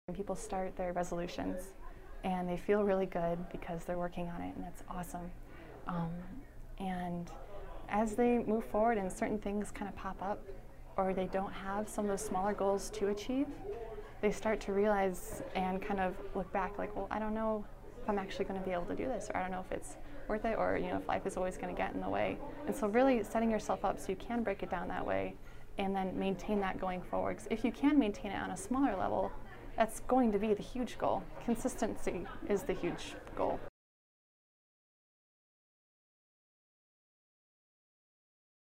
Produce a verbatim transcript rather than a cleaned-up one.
People start their resolutions and they feel really good because they're working on it, and that's awesome. Um, and as they move forward and certain things kind of pop up, or they don't have some of those smaller goals to achieve, they start to realize and kind of look back like, well, I don't know if I'm actually going to be able to do this, or I don't know if it's worth it, or you know, if life is always going to get in the way. And so really setting yourself up so you can break it down that way and then maintain that going forward. 'Cause if you can maintain it on a smaller level, that's going to be the huge goal. Consistency is the huge goal.